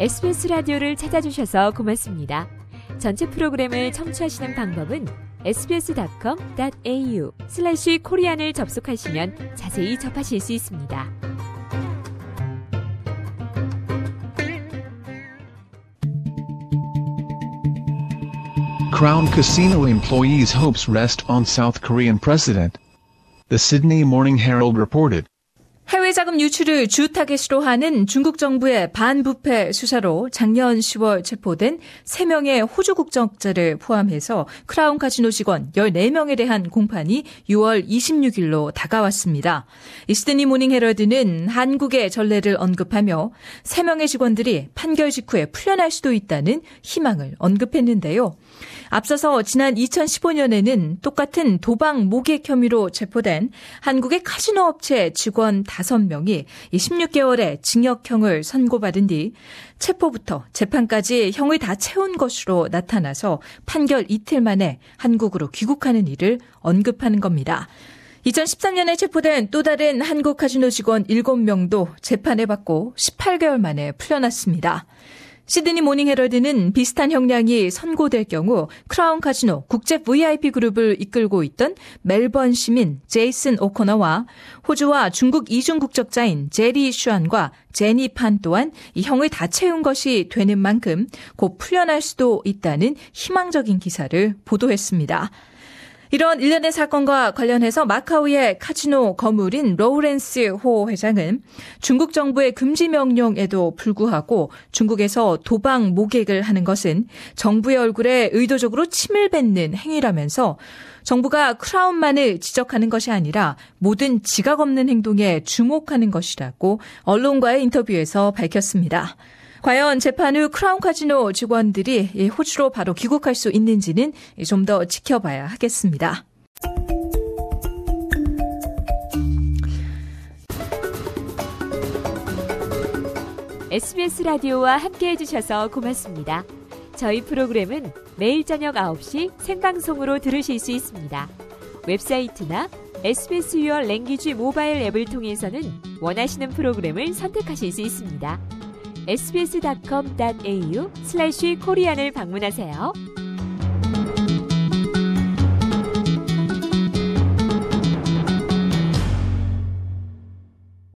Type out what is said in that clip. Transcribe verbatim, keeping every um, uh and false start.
에스비에스 라디오를 찾아주셔서 고맙습니다. 전체 프로그램을 청취하시는 방법은 에스비에스닷컴 닷 에이유 슬래시 코리안을 접속하시면 자세히 접하실 수 있습니다. Crown Casino employees' hopes rest on South Korean president. The Sydney Morning Herald reported. 해외 자금 유출을 주 타겟으로 하는 중국 정부의 반부패 수사로 작년 시월 체포된 세 명의 호주 국적자를 포함해서 크라운 카지노 직원 열네 명에 대한 공판이 유월 이십육일로 다가왔습니다. 이 시드니 모닝 헤럴드는 한국의 전례를 언급하며 세 명의 직원들이 판결 직후에 풀려날 수도 있다는 희망을 언급했는데요. 앞서서 지난 이천십오년에는 똑같은 도박 모객 혐의로 체포된 한국의 카지노 업체 직원 다섯 명이 십육 개월의 징역형을 선고받은 뒤 체포부터 재판까지 형을 다 채운 것으로 나타나서 판결 이틀 만에 한국으로 귀국하는 일을 언급하는 겁니다. 이천십삼년에 체포된 또 다른 한국 카지노 직원 일곱 명도 재판을 받고 십팔 개월 만에 풀려났습니다. 시드니 모닝 헤럴드는 비슷한 형량이 선고될 경우 크라운 카지노 국제 브이아이피 그룹을 이끌고 있던 멜번 시민 제이슨 오코너와 호주와 중국 이중 국적자인 제리 슈안과 제니 판 또한 이 형을 다 채운 것이 되는 만큼 곧 풀려날 수도 있다는 희망적인 기사를 보도했습니다. 이런 일련의 사건과 관련해서 마카오의 카지노 거물인 로우렌스 호 회장은 중국 정부의 금지 명령에도 불구하고 중국에서 도박 모객을 하는 것은 정부의 얼굴에 의도적으로 침을 뱉는 행위라면서 정부가 크라운만을 지적하는 것이 아니라 모든 지각 없는 행동에 주목하는 것이라고 언론과의 인터뷰에서 밝혔습니다. 과연 재판 후 크라운 카지노 직원들이 호주로 바로 귀국할 수 있는지는 좀 더 지켜봐야 하겠습니다. 에스비에스 라디오와 함께해 주셔서 고맙습니다. 저희 프로그램은 매일 저녁 아홉 시 생방송으로 들으실 수 있습니다. 웹사이트나 에스비에스 Your Language 모바일 앱을 통해서는 원하시는 프로그램을 선택하실 수 있습니다. 에스비에스닷컴 닷 에이유 슬래시 코리안을 방문하세요.